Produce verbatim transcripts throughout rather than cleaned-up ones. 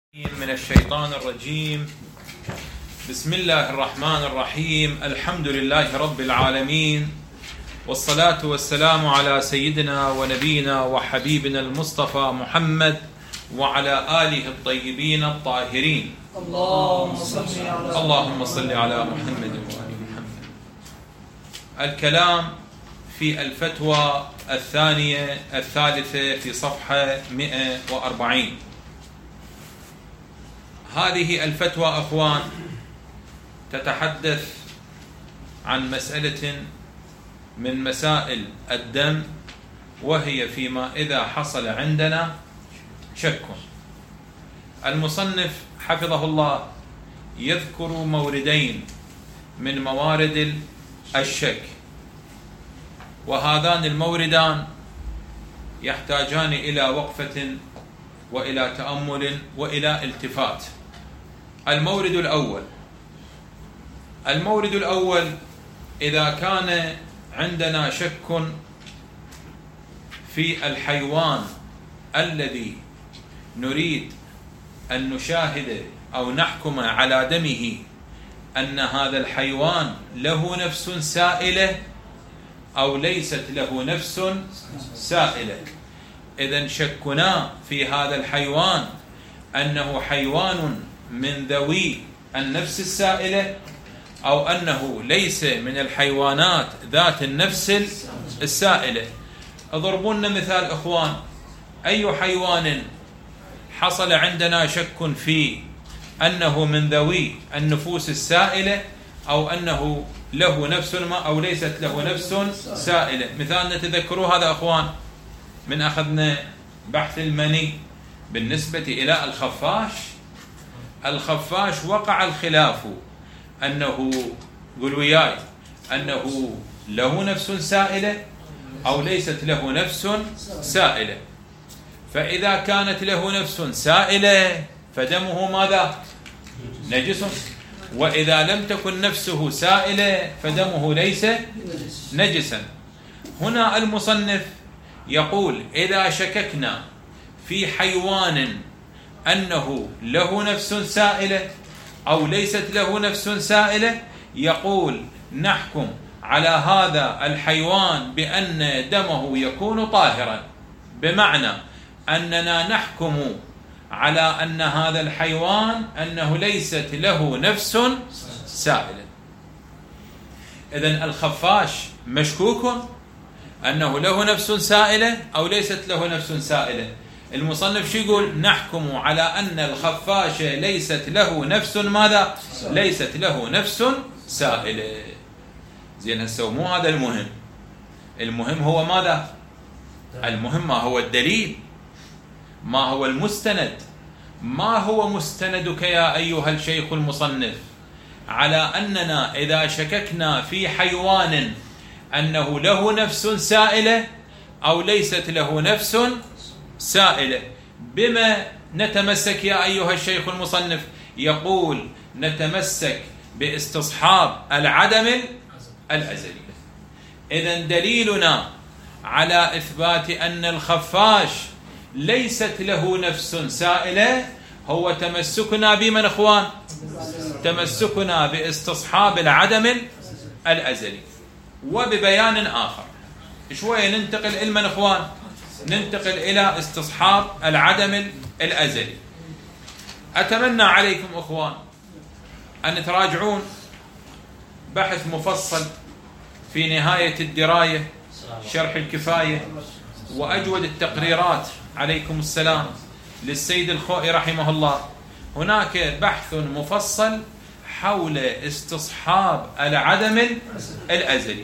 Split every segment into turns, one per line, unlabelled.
من الشيطان الرجيم. بسم الله الرحمن الرحيم. الحمد لله رب العالمين، والصلاة والسلام على سيدنا ونبينا وحبيبنا المصطفى محمد وعلى آله الطيبين الطاهرين.
اللهم صل على
اللهم صل على محمد وآل محمد. الكلام في الفتوى الثانية الثالثة في صفحة مئة وأربعين. هذه الفتوى أخوان تتحدث عن مسألة من مسائل الدم، وهي فيما إذا حصل عندنا شك. المصنف حفظه الله يذكر موردين من موارد الشك، وهذان الموردان يحتاجان إلى وقفة وإلى تأمل وإلى التفات. المورد الأول المورد الأول إذا كان عندنا شك في الحيوان الذي نريد أن نشاهد أو نحكم على دمه أن هذا الحيوان له نفس سائلة أو ليست له نفس سائلة، إذن شكنا في هذا الحيوان أنه حيوان من ذوي النفس السائلة أو أنه ليس من الحيوانات ذات النفس السائلة. اضربوا لنا مثال إخوان. أي حيوان حصل عندنا شك في أنه من ذوي النفوس السائلة أو أنه له نفس ما أو ليست له نفس سائلة؟ مثال نتذكروا هذا أخوان من أخذنا بحث المني بالنسبة إلى الخفاش. الخفاش وقع الخلاف أنه، قل وياي، أنه له نفس سائلة أو ليست له نفس سائلة. فإذا كانت له نفس سائلة فدمه ماذا؟ نجس. وإذا لم تكن نفسه سائلة فدمه ليس نجسا. هنا المصنف يقول إذا شككنا في حيوان أنه له نفس سائلة أو ليست له نفس سائلة، يقول نحكم على هذا الحيوان بأن دمه يكون طاهرا، بمعنى أننا نحكم على أن هذا الحيوان أنه ليست له نفس سائلة. إذن الخفاش مشكوك أنه له نفس سائلة أو ليست له نفس سائلة. المصنف شو يقول؟ نحكم على أن الخفاش ليست له نفس ماذا؟ ليست له نفس سائلة. زين، هسه مو هذا المهم. المهم هو ماذا؟ المهم ما هو الدليل، ما هو المستند. ما هو مستندك يا أيها الشيخ المصنف على أننا إذا شككنا في حيوان أنه له نفس سائلة أو ليست له نفس سائلة، بما نتمسك يا أيها الشيخ المصنف؟ يقول نتمسك باستصحاب العدم الأزلي. إذن دليلنا على إثبات أن الخفاش ليست له نفس سائلة هو تمسكنا بمن إخوان؟ تمسكنا باستصحاب العدم الأزلي. وببيان آخر شوية ننتقل إلى من إخوان؟ ننتقل إلى استصحاب العدم الأزلي. أتمنى عليكم إخوان أن تراجعون بحث مفصل في نهاية الدراية شرح الكفاية وأجود التقريرات عليكم السلام للسيد الخوئي رحمه الله. هناك بحث مفصل حول استصحاب العدم الأزلي.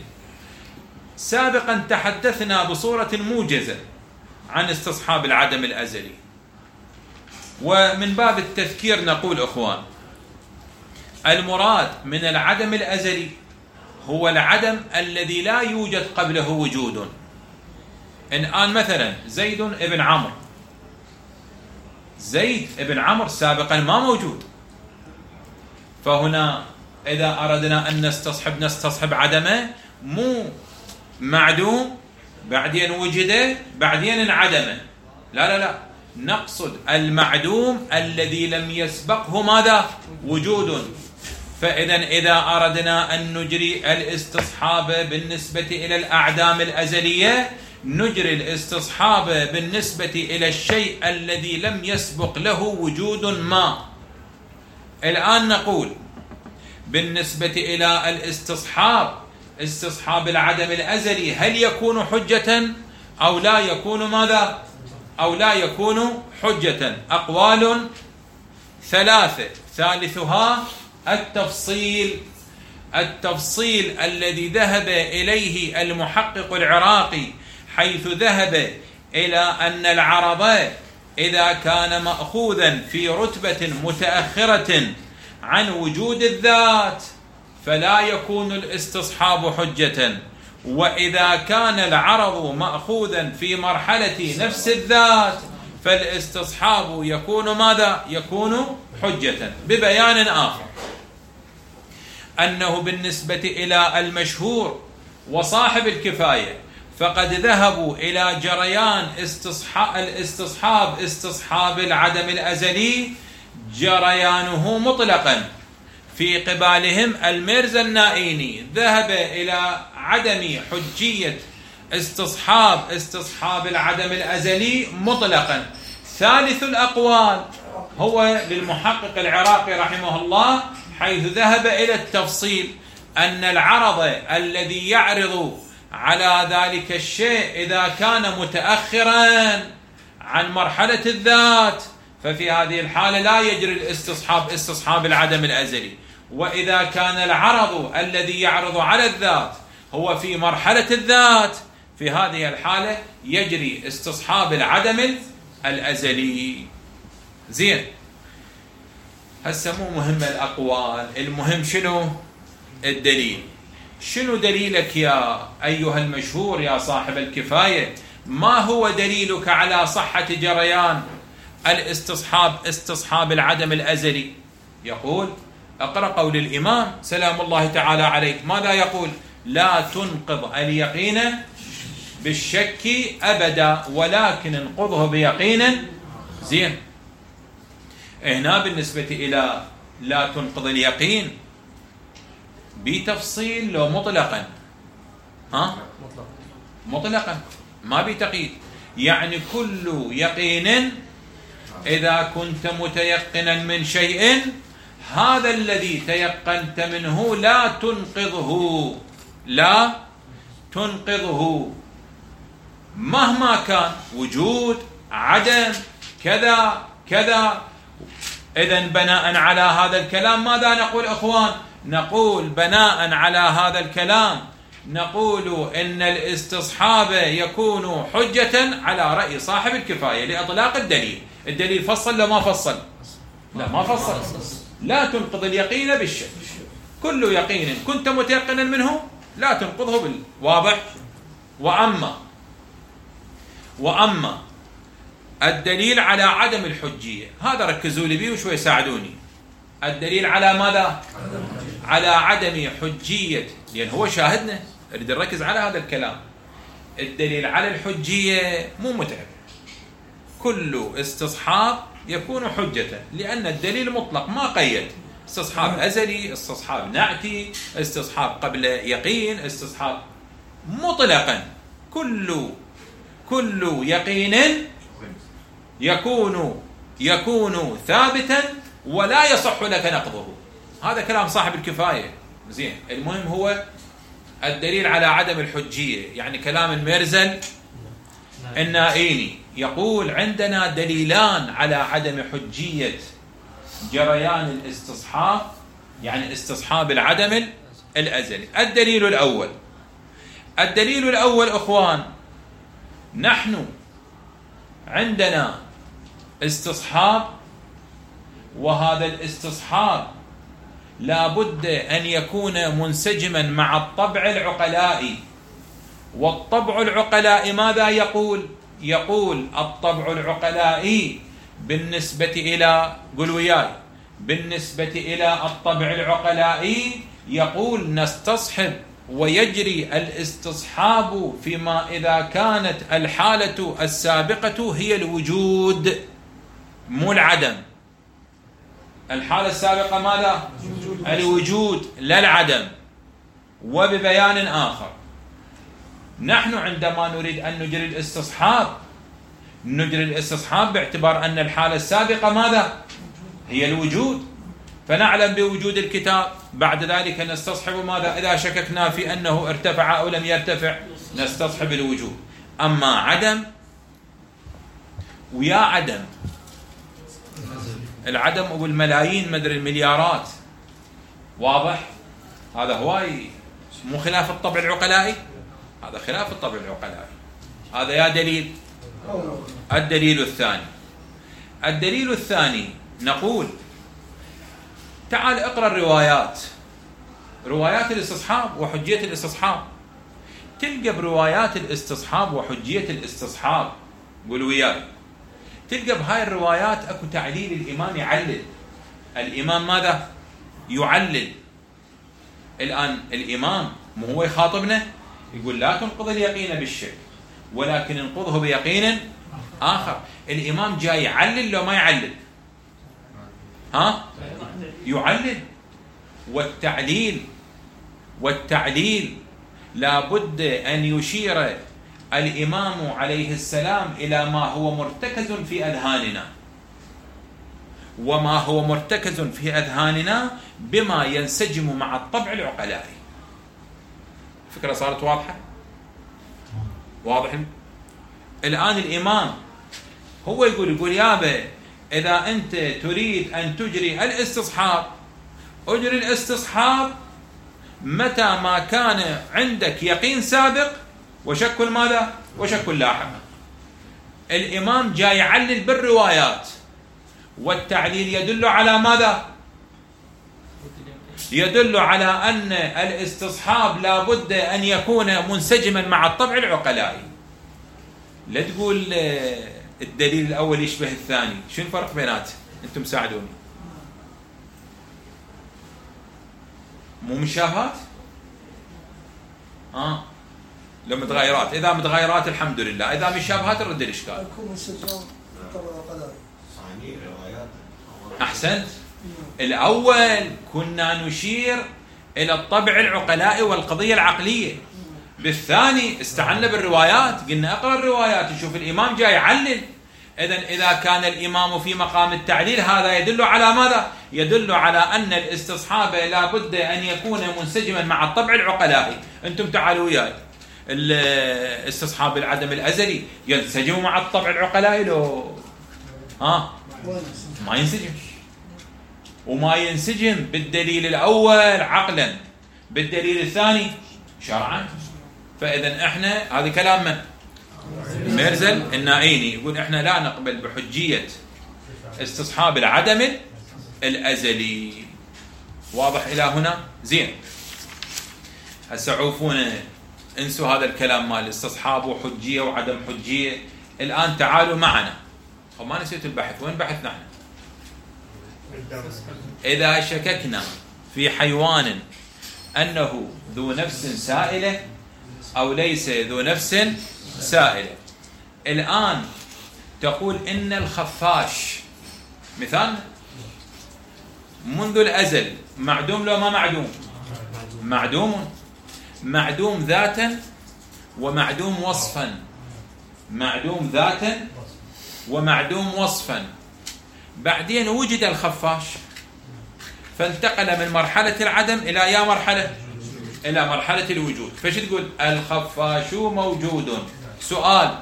سابقا تحدثنا بصورة موجزة عن استصحاب العدم الأزلي، ومن باب التذكير نقول إخوان المراد من العدم الأزلي هو العدم الذي لا يوجد قبله وجود. الآن مثلا زيد ابن عمرو، زيد ابن عمرو سابقا ما موجود، فهنا إذا أردنا أن نستصحب نستصحب عدمه، مو معدوم بعدين وجده بعدين انعدمه، لا لا لا، نقصد المعدوم الذي لم يسبقه ماذا؟ وجود. فإذا إذا أردنا أن نجري الاستصحاب بالنسبة إلى الأعدام الأزلية نجري الاستصحاب بالنسبة إلى الشيء الذي لم يسبق له وجود ما. الآن نقول بالنسبة إلى الاستصحاب استصحاب العدم الأزلي هل يكون حجة أو لا يكون ماذا؟ أو لا يكون حجة. أقوال ثلاثة، ثالثها التفصيل. التفصيل الذي ذهب إليه المحقق العراقي حيث ذهب إلى أن العرض إذا كان مأخوذا في رتبة متأخرة عن وجود الذات فلا يكون الاستصحاب حجة، وإذا كان العرض مأخوذا في مرحلة نفس الذات فالاستصحاب يكون ماذا؟ يكون حجة. ببيان آخر أنه بالنسبة إلى المشهور وصاحب الكفاية فقد ذهبوا إلى جريان استصحاب الاستصحاب استصحاب العدم الأزلي جريانه مطلقا. في قبالهم الميرزا النائيني ذهب إلى عدم حجية استصحاب استصحاب العدم الأزلي مطلقا. ثالث الأقوال هو للمحقق العراقي رحمه الله حيث ذهب إلى التفصيل أن العرض الذي يعرض على ذلك الشيء إذا كان متأخرا عن مرحلة الذات ففي هذه الحالة لا يجري الاستصحاب استصحاب العدم الأزلي، وإذا كان العرض الذي يعرض على الذات هو في مرحلة الذات في هذه الحالة يجري استصحاب العدم الأزلي. زين، هسه مو مهم الأقوال، المهم شنو الدليل. شنو دليلك يا أيها المشهور يا صاحب الكفاية؟ ما هو دليلك على صحة جريان الاستصحاب استصحاب العدم الأزلي؟ يقول اقرأ قول الإمام سلام الله تعالى عليه، ماذا يقول؟ لا تنقض اليقين بالشك أبدا ولكن انقضه بيقين. زين، هنا بالنسبة إلى لا تنقض اليقين بتفصيل لو مطلقا؟ ها؟ مطلقا ما بتقييد، يعني كل يقين إذا كنت متيقنا من شيء هذا الذي تيقنت منه لا تنقضه لا تنقضه مهما كان وجود عدم كذا كذا. إذن بناء على هذا الكلام ماذا نقول إخوان؟ نقول بناء على هذا الكلام نقول إن الاستصحاب يكون حجة على رأي صاحب الكفاية لإطلاق الدليل. الدليل فصل لا ما فصل؟ لا ما فصل. لا تنقض اليقين بالشك، كل يقين كنت متيقنا منه لا تنقضه بالواضح. وأما وأما الدليل على عدم الحجية هذا ركزوا لي بيه وشوي ساعدوني. الدليل على ماذا؟ على عدم حجية، لأن هو شاهدنا، أريد نركز على هذا الكلام. الدليل على الحجية مو متعب، كل استصحاب يكون حجة لأن الدليل مطلق ما قيد، استصحاب أزلي، استصحاب نعتي، استصحاب قبل يقين، استصحاب مطلقا كل كل يقين يكون يكون ثابتا ولا يصح لك نقضه. هذا كلام صاحب الكفاية. زين، المهم هو الدليل على عدم الحجية، يعني كلام الميرزا النائيني يقول عندنا دليلان على عدم حجية جريان الاستصحاب، يعني استصحاب العدم الأزلي. الدليل الأول الدليل الأول إخوان، نحن عندنا استصحاب، وهذا الاستصحاب لا بد أن يكون منسجما مع الطبع العقلائي. والطبع العقلائي ماذا يقول؟ يقول الطبع العقلائي بالنسبة إلى قل وياي بالنسبة إلى الطبع العقلائي يقول نستصحب ويجري الاستصحاب فيما إذا كانت الحالة السابقة هي الوجود. مو العدم. الحالة السابقة ماذا؟ الوجود لا العدم. وببيان آخر، نحن عندما نريد أن نجري الاستصحاب نجري الاستصحاب باعتبار أن الحالة السابقة ماذا؟ هي الوجود، فنعلم بوجود الكتاب. بعد ذلك نستصحب ماذا؟ إذا شككنا في أنه ارتفع أو لم يرتفع نستصحب الوجود. أما عدم ويا عدم، العدم أبو الملايين مدري المليارات، واضح؟ هذا هواي مو خلاف الطبع العقلائي، هذا خلاف الطبع العقلائي. هذا يا دليل. الدليل الثاني الدليل الثاني نقول تعال اقرأ الروايات، روايات الاستصحاب وحجية الاستصحاب. تلقى بروايات الاستصحاب وحجية الاستصحاب، قول وياي، تلقى بهاي الروايات اكو تعليل. الامام يعلل، الامام ماذا؟ يعلل. الان الامام مو هو يخاطبنا يقول لا تنقض اليقين بالشك ولكن انقضه بيقين اخر. الامام جاي يعلل لو ما يعلل؟ ها؟ يعلل. والتعليل والتعليل لابد ان يشير الامام عليه السلام الى ما هو مرتكز في اذهاننا، وما هو مرتكز في اذهاننا بما ينسجم مع الطبع العقلائي. الفكرة صارت واضحة؟ واضح؟ الآن الإمام هو يقول يقول يابا إذا أنت تريد أن تجري الاستصحاب أجري الاستصحاب متى ما كان عندك يقين سابق وشك ماذا؟ وشك لاحق. الإمام جاي يعلل بالروايات، والتعليل يدل على ماذا؟ يدل على أن الاستصحاب لابد أن يكون منسجما مع الطبع العقلائي. لا تقول الدليل الأول يشبه الثاني، شو الفرق بيناتهم؟ أنتم ساعدوني. مو مشابهات؟ آه لو متغيرات، إذا متغيرات الحمد لله، إذا مشابهات نرد الإشكال. أحسنت. الأول كنا نشير إلى الطبع العقلائي والقضية العقلية، بالثاني استعنا بالروايات، قلنا اقرأ الروايات نشوف الإمام جاي يعلل. إذن إذا كان الإمام في مقام التعليل هذا يدل على ماذا؟ يدل على أن الاستصحاب لابد أن يكون منسجما مع الطبع العقلائي. أنتم تعالوا وياي، الاستصحاب العدم الأزلي ينسجم مع الطبع العقلائي لو ها؟ ما ينسجم. وما ينسجم بالدليل الأول عقلا، بالدليل الثاني شرعا. فإذا احنا هذا كلام من؟ مرزل النائيني يقول احنا لا نقبل بحجية استصحاب العدم الأزلي. واضح إلى هنا؟ زين. هسه عوفونا انسوا هذا الكلام مال استصحاب وحجية وعدم حجية. الآن تعالوا معنا. ما نسيت البحث، وين بحثنا احنا؟ إذا شككنا في حيوان أنه ذو نفس سائلة أو ليس ذو نفس سائلة، الآن تقول إن الخفاش مثال منذ الأزل معدوم لو ما معدوم؟ معدوم. معدوم ذاتا ومعدوم وصفا، معدوم ذاتا ومعدوم وصفا. بعدين وجد الخفاش فانتقل من مرحلة العدم إلى يا مرحلة إلى مرحلة الوجود. فش تقول؟ الخفاش موجود. سؤال،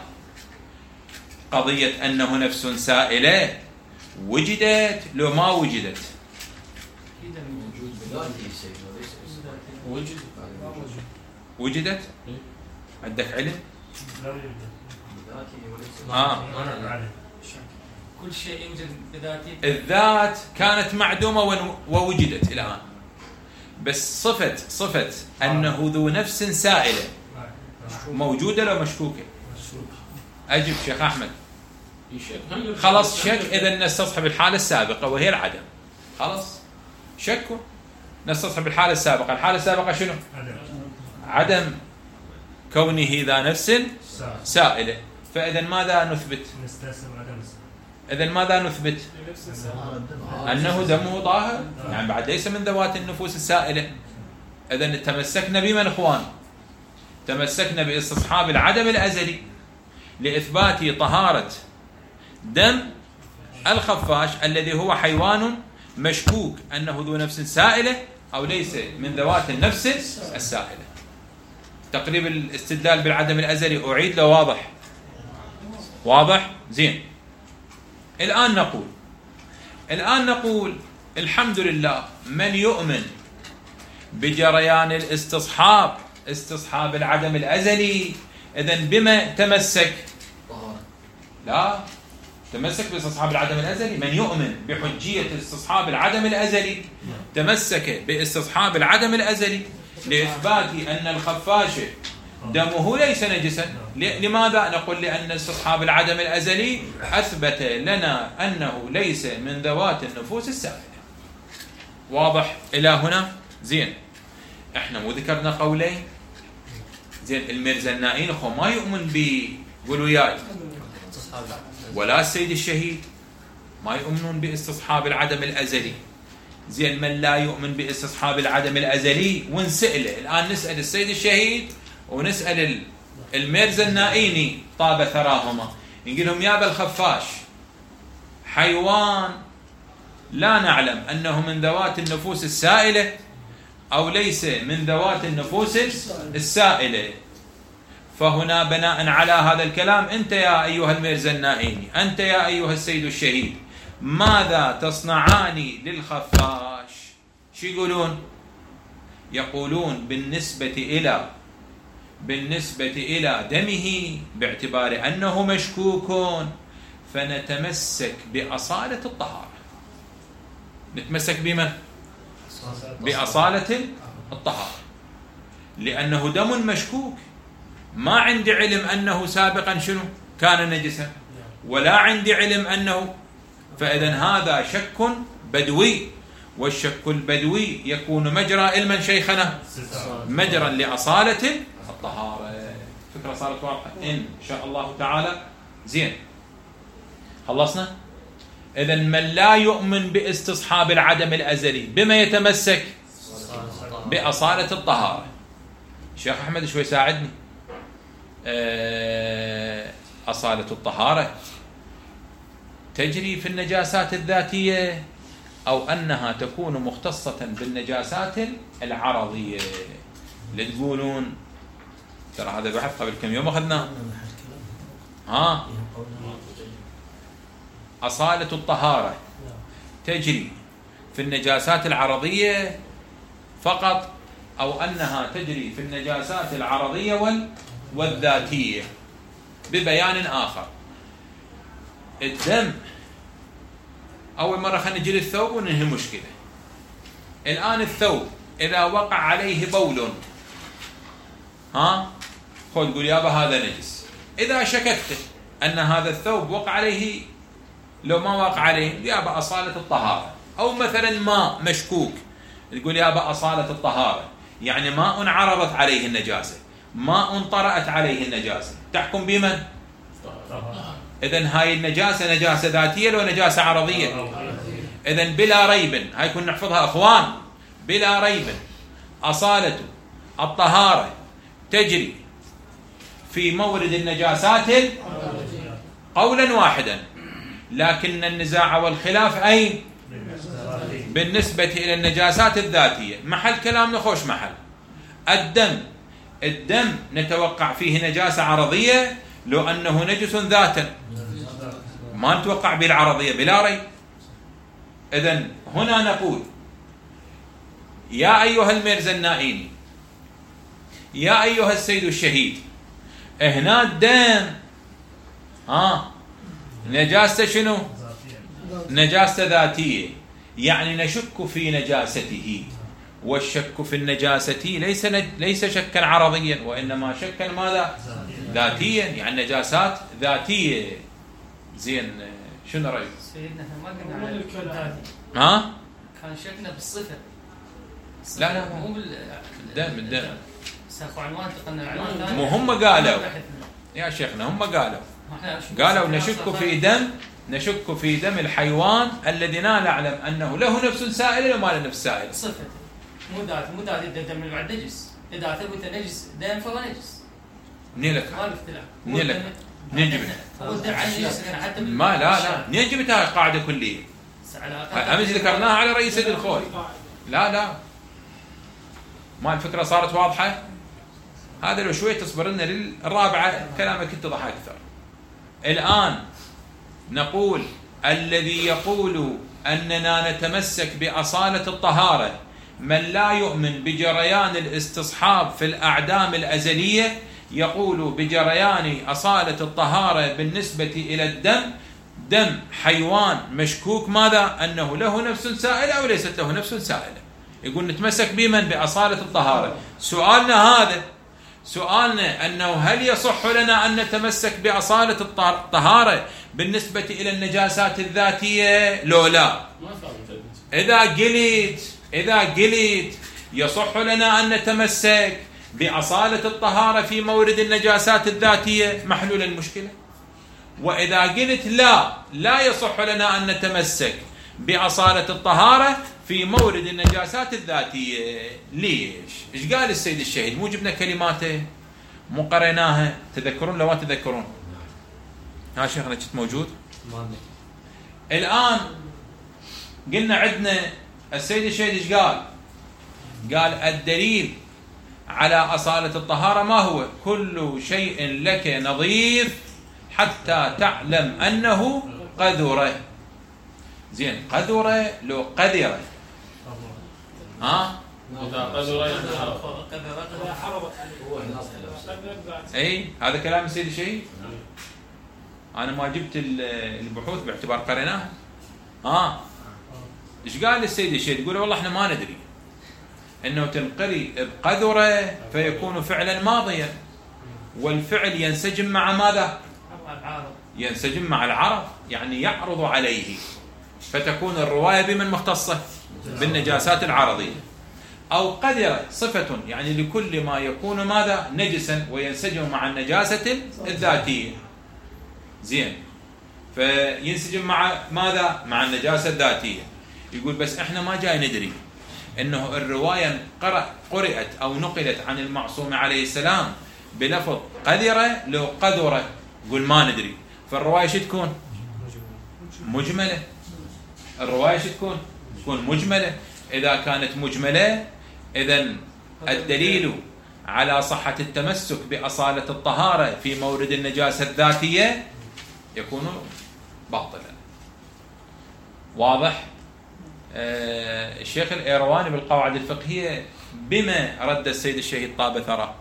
قضية أنه نفس سائلة وجدت لو ما وجدت؟ وجدت؟ عندك علم؟ آه.
كل شيء يوجد بذاته.
الذات كانت معدومة ووجدت الآن، بس صفة صفة أنه ذو نفس سائلة موجودة لو مشكوكة؟ أجب شيخ أحمد. خلاص شك، إذا نستصحب الحالة السابقة وهي العدم. خلاص شكوا، نستصحب الحالة السابقة. الحالة السابقة شنو؟ عدم كونه ذا نفس سائلة. فإذا ماذا نثبت؟ إذن ماذا نثبت؟ أنه دمه طاهر، يعني بعد ليس من ذوات النفوس السائلة. إذن تمسكنا بمن إخوان؟ تمسكنا باستصحاب العدم الأزلي لإثبات طهارة دم الخفاش الذي هو حيوان مشكوك أنه ذو نفس سائلة أو ليس من ذوات النفس السائلة. تقريب الاستدلال بالعدم الأزلي أعيد له واضح؟ واضح؟ زين. الآن نقول الآن نقول الحمد لله من يؤمن بجريان الاستصحاب استصحاب العدم الأزلي إذن بما تمسك؟ لا تمسك باستصحاب العدم الأزلي. من يؤمن بحجية استصحاب العدم الأزلي تمسك باستصحاب العدم الأزلي لإثبات أن الخفاش دمه ليس نجسا. لماذا؟ نقول لأن استصحاب العدم الأزلي أثبت لنا أنه ليس من ذوات النفوس السائلة. واضح إلى هنا؟ زين. احنا مو ذكرنا قولين؟ زين. المرزنائين اخو ما يؤمن ب قولوا وياي ولا السيد الشهيد ما يؤمنون باستصحاب العدم الأزلي. زين. من لا يؤمن باستصحاب العدم الأزلي ونسأله الآن، نسأل السيد الشهيد ونسأل المرزنائيني طاب ثراهما، نقول لهم يا بالخفاش حيوان لا نعلم أنه من ذوات النفوس السائلة أو ليس من ذوات النفوس السائلة. فهنا بناء على هذا الكلام أنت يا أيها المرزنائيني، أنت يا أيها السيد الشهيد، ماذا تصنعان للخفاش؟ شو يقولون؟ يقولون بالنسبة إلى بالنسبة إلى دمه باعتبار أنه مشكوك فنتمسك بأصالة الطهارة. نتمسك بمن؟ بأصالة الطهارة، لأنه دم مشكوك، ما عندي علم أنه سابقا شنو كان نجسا ولا عندي علم أنه، فإذن هذا شك بدوي، والشك البدوي يكون مجرى علما شيخنا مجرى لأصالة الطهارة. فكرة صارت واضحة إن شاء الله تعالى. زين. خلصنا. إذن من لا يؤمن باستصحاب العدم الأزلي بما يتمسك؟ بأصالة الطهارة. شيخ أحمد شوي ساعدني. أصالة الطهارة تجري في النجاسات الذاتية أو أنها تكون مختصة بالنجاسات العرضية؟ اللي تقولون ترى هذا بحث قبل كم يوم أخذناه. ها أصالة الطهارة تجري في النجاسات العرضية فقط أو أنها تجري في النجاسات العرضية وال والذاتية؟ ببيان آخر. الدم أول مرة خلينا نجي للثوب وننهي مشكلة. الآن الثوب إذا وقع عليه بول، ها خذ قول يابا هذا نجس. إذا شككت أن هذا الثوب وقع عليه، لو ما وقع عليه يابا أصالة الطهارة. أو مثلا ماء مشكوك تقول يابا أصالة الطهارة، يعني ماء عرضت عليه النجاسة، ماء طرأت عليه النجاسة، تحكم بمن؟ إذن هاي النجاسة نجاسة ذاتية لو نجاسة عرضية؟ إذن بلا ريب، هاي كنا نحفظها أخوان، بلا ريب أصالة الطهارة تجري في مورد النجاسات قولا واحدا، لكن النزاع والخلاف أي بالنسبة إلى النجاسات الذاتية. محل كلام نخوش محل الدم. الدم نتوقع فيه نجاسة عرضية لو أنه نجس ذاتا، ما نتوقع بالعرضية بلا ريب. إذن هنا نقول يا أيها المرزنائيني، يا أيها السيد الشهيد، هنا الدم ها نجاسة شنو؟ نجاسة ذاتية، يعني نشك في نجاسته، والشك في النجاسة ليس ليس شكا عرضيا وإنما شكا ماذا؟ ذاتيا، يعني نجاسات ذاتية. زين. شنو رأيك؟
سيدنا ما كنا على الذاتي،
ها؟
كان شكنا بالصفة.
لا لا
مو بالدم.
الدم
ساقوا عنوان تقلنا العنوان ثاني.
مو هم قالوا يا شيخنا، هم قالوا قالوا نشك في دم نشك في دم الحيوان الذي لا نعلم أنه له نفس سائلة وما له نفس سائلة.
صفة مو ذات مو ذات الدم المعد نجس، إذا ثبت نجس دم فهو نجس.
منين لك؟
ما الاختلاف.
منين لك؟ منين جبت؟ ما لا لا منين جبتها قاعدة كلية؟ أمس ذكرناها على رئيس الخوري. لا لا ما الفكرة صارت واضحة؟ هذا لو شوي تصبر لنا للرابعة كلامك اتضح أكثر. الآن نقول الذي يقول أننا نتمسك بأصالة الطهارة من لا يؤمن بجريان الاستصحاب في الأعدام الأزلية يقول بجريان أصالة الطهارة بالنسبة إلى الدم دم حيوان مشكوك ماذا؟ أنه له نفس سائلة أو ليست له نفس سائلة. يقول نتمسك بمن؟ بأصالة الطهارة. سؤالنا هذا سؤالنا أنه هل يصح لنا أن نتمسك بأصالة الطهارة بالنسبة إلى النجاسات الذاتية؟ لو لا. إذا قلت إذا قلت يصح لنا أن نتمسك بأصالة الطهارة في مورد النجاسات الذاتية محلول المشكلة. وإذا قلت لا لا يصح لنا أن نتمسك بأصالة الطهارة في مورد النجاسات الذاتية. ليش؟ إيش قال السيد الشهيد؟ مو جبنا كلماته مو قريناها؟ تذكرون لو ما تذكرون؟ ها شيخنا كنت موجود؟ الآن قلنا عندنا السيد الشهيد إيش قال؟ قال الدليل على أصالة الطهارة ما هو؟ كل شيء لك نظيف حتى تعلم أنه قذرة. زين قذرة لو قذرة ها؟ اي هذا كلام السيد الشهيد. انا ما جبت البحوث باعتبار قريناها. ها ايش قال السيد الشهيد؟ يقول والله احنا ما ندري انه تنقري بقذرة فيكون فعلا ماضيا والفعل ينسجم مع ماذا؟ ينسجم مع العرض يعني يعرض عليه فتكون الرواية بمن مختصة؟ بالنجاسات العرضية. أو قذرة صفة يعني لكل ما يكون ماذا؟ نجسا وينسجم مع النجاسة الذاتية. زين فينسجم مع ماذا؟ مع النجاسة الذاتية. يقول بس احنا ما جاي ندري انه الرواية قرأت او نقلت عن المعصوم عليه السلام بلفظ قذرة لو قذرة. يقول ما ندري. فالرواية شو تكون؟ مجملة. الرواية شو تكون؟ تكون مجملة. إذا كانت مجملة إذن الدليل على صحة التمسك بأصالة الطهارة في مورد النجاسة الذاتية يكون باطلا. واضح؟ آه الشيخ الإيرواني بالقواعد الفقهية بما رد السيد الشهيد طاب ثرى؟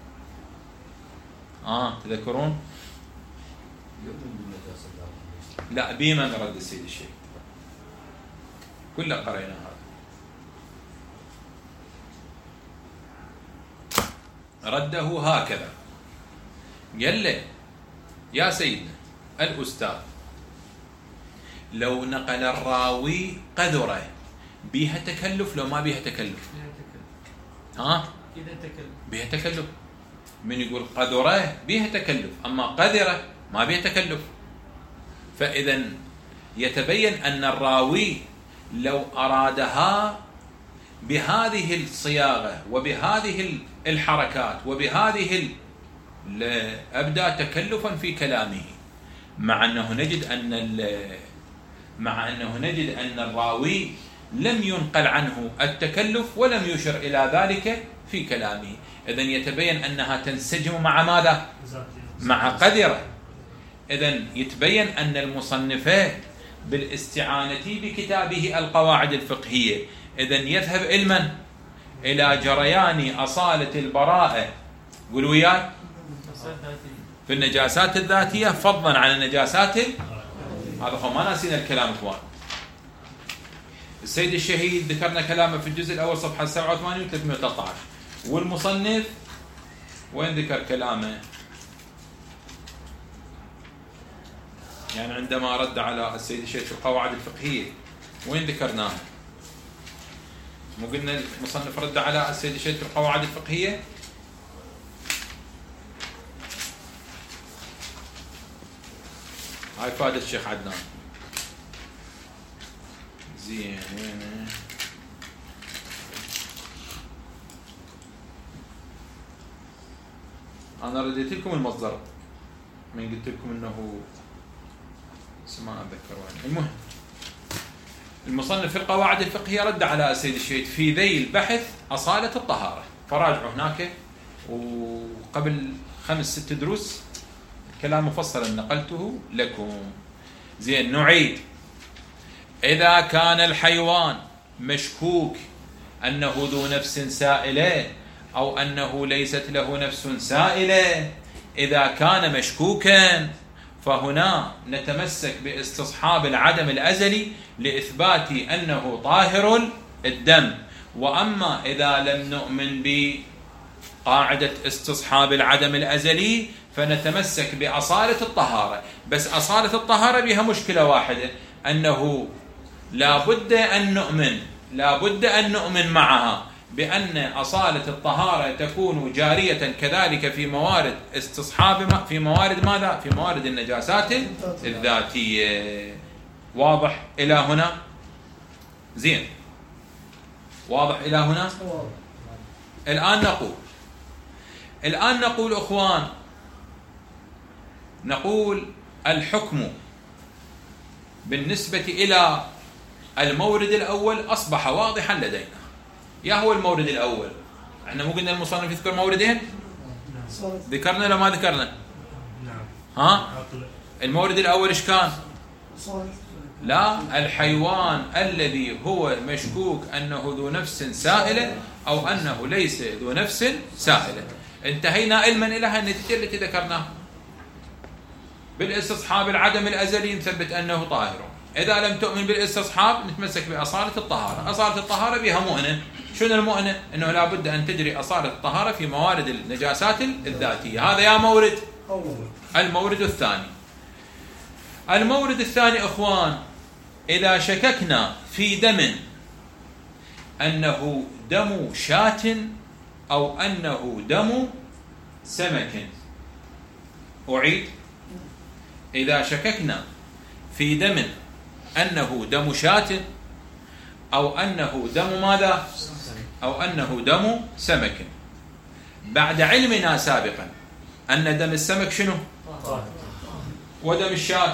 آه تذكرون؟ لا بما رد السيد الشهيد كله قرينا هذا. رده هكذا قال له يا سيدنا الأستاذ لو نقل الراوي قذرة بيها تكلف لو ما بيها تكلف؟ ها؟ بيها تكلف. من يقول قذرة بيها تكلف أما قذرة ما بيها تكلف. فإذا يتبين أن الراوي لو أرادها بهذه الصياغة وبهذه الحركات وبهذه أبدأ تكلفا في كلامه مع أنه نجد أن مع أنه نجد أن الراوي لم ينقل عنه التكلف ولم يشر إلى ذلك في كلامه. إذن يتبين أنها تنسجم مع ماذا؟ مع قذرة. إذن يتبين أن المصنف بالاستعانة بكتابه القواعد الفقهية إذن يذهب علما إلى جريان أصالة البراءة قولوا وياي في النجاسات الذاتية فضلا عن النجاسات. هذا خو ما ناسينا الكلام اخوان. السيد الشهيد ذكرنا كلامه في الجزء الأول صفحة سبعة وثمانين و ثلاثمائة وثلاثة عشر. والمصنف وين ذكر كلامه؟ يعني عندما رد على السيد الشهيد في القواعد الفقهية وين ذكرناه؟ مو قلنا المصنف رد على السيد الشهيد في القواعد الفقهية؟ هاي فائدة الشيخ عدنان. زين وين أنا رديت لكم المصدر من قلت لكم إنه ما أتذكر وين. المهم المصنف في القواعد الفقهية رد على سيد الشهيد في ذيل البحث أصالة الطهارة، فراجعوا هناك، وقبل خمس ست دروس كلام مفصلا نقلته لكم. زين نعيد. إذا كان الحيوان مشكوك أنه ذو نفس سائلة أو أنه ليست له نفس سائلة، إذا كان مشكوكا فهنا نتمسك باستصحاب العدم الأزلي لإثبات أنه طاهر الدم. وأما إذا لم نؤمن بقاعدة استصحاب العدم الأزلي فنتمسك بأصالة الطهارة. بس أصالة الطهارة بها مشكلة واحدة، أنه لا بد أن نؤمن لا بد أن نؤمن معها بأن أصالة الطهارة تكون جارية كذلك في موارد استصحاب في موارد ماذا؟ في موارد النجاسات الذاتية. واضح إلى هنا؟ زين واضح إلى هنا؟ الآن نقول الآن نقول أخوان، نقول الحكم بالنسبة إلى المورد الأول أصبح واضحا لدينا. يا هو المورد الأول؟ احنا مو قلنا المصنف يذكر موردين؟ ذكرنا ولا ما ذكرنا؟ ها؟ المورد الأول إيش كان؟ لا، الحيوان الذي هو مشكوك أنه ذو نفس سائلة أو أنه ليس ذو نفس سائلة. انتهينا علما إلى النتيجة التي ذكرناها. بالاستصحاب العدم الأزلي نثبت أنه طاهر. إذا لم تؤمن بالاستصحاب نتمسك بأصالة الطهارة. أصالة الطهارة بها مؤنة. شنو المؤنة؟ أنه لا بد أن تجري أصالة الطهارة في موارد النجاسات الذاتية. هذا يا مورد. المورد الثاني المورد الثاني أخوان، إذا شككنا في دم أنه دم شاة أو أنه دم سمك. أعيد. إذا شككنا في دم أنه دم شاة أو أنه دم ماذا؟ أو أنه دم سمك، بعد علمنا سابقا أن دم السمك شنو؟ ودم الشاة،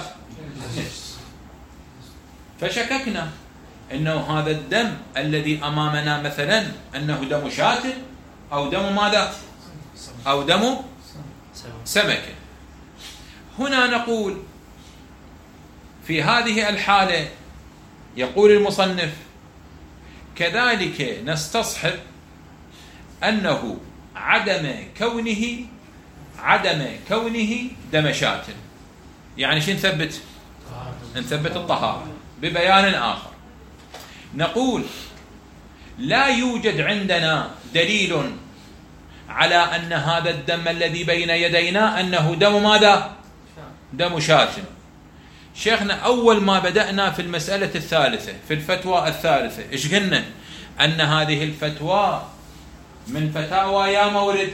فشككنا أنه هذا الدم الذي أمامنا مثلا أنه دم شاة أو دم ماذا؟ أو دم سمك. هنا نقول في هذه الحالة يقول المصنف كذلك نستصحب أنه عدم كونه عدم كونه دم شاة. يعني شو نثبت؟ نثبت الطهارة ببيان آخر. نقول لا يوجد عندنا دليل على أن هذا الدم الذي بين يدينا أنه دم ماذا؟ دم شاة. شيخنا أول ما بدأنا في المسألة الثالثة في الفتوى الثالثة إيش قلنا؟ أن هذه الفتوى من فتاوى يا مورد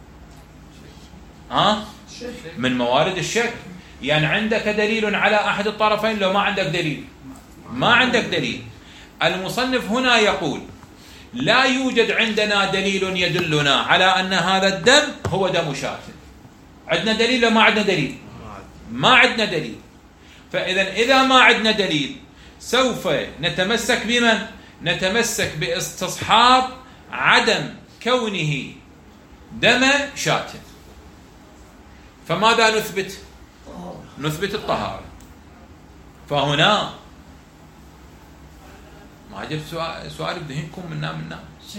ها؟ من موارد الشك. يعني عندك دليل على أحد الطرفين لو ما عندك دليل؟ ما عندك دليل. المصنف هنا يقول لا يوجد عندنا دليل يدلنا على أن هذا الدم هو دم شاة. عندنا دليل لو ما عندنا دليل؟ ما عندنا دليل. فإذا إذا ما عندنا دليل سوف نتمسك بمن؟ نتمسك باستصحاب عدم كونه دم شاة. فماذا نثبت؟ نثبت الطهارة. فهنا ما عجب سؤال سؤال بذهنكم منا منا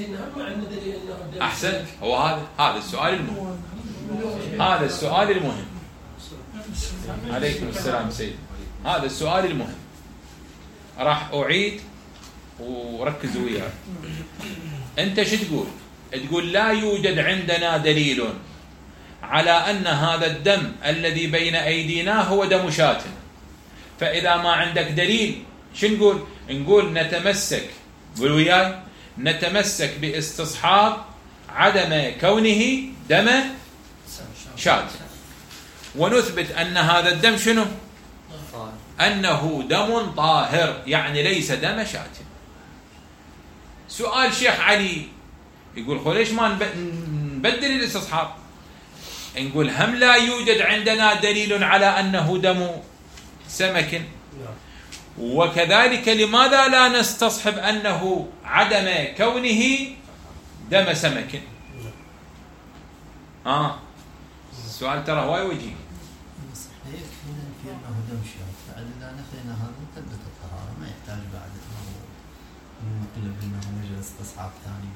أحسن. هو هذا هذا السؤال المهم. هذا السؤال المهم. عليكم السلام سيد. هذا السؤال المهم راح أعيد وركزوا وياه. أنت شو تقول؟ تقول لا يوجد عندنا دليل على أن هذا الدم الذي بين أيدينا هو دم شاة. فإذا ما عندك دليل شو نقول؟ نقول نتمسك، قول وياي، نتمسك باستصحاب عدم كونه دم شاة، ونثبت أن هذا الدم شنو؟ أنه دم طاهر، يعني ليس دم شاة. سؤال شيخ علي يقول خو ليش ما نبدل الاستصحاب؟ نقول هم لا يوجد عندنا دليل على أنه دم سمك، وكذلك لماذا لا نستصحب أنه عدم كونه دم سمك؟ آه السؤال ترى هواي وجهي.
يكفينا في أنه دم شاة، بعد إذا نفينا هذا ثبت الطهارة، ما يحتاج بعد أنه نقلب أنه نجي استصحاب ثاني.